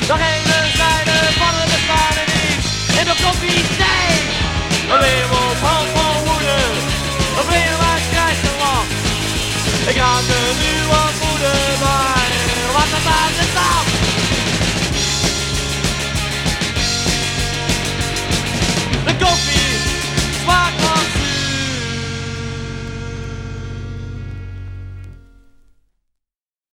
Nog hele zijde van het bestaan niet. In de koffie, nee. Een wereldbrand van woede. Een wereldwaard krijgt een lach. Ik raak er nu aan moeder, maar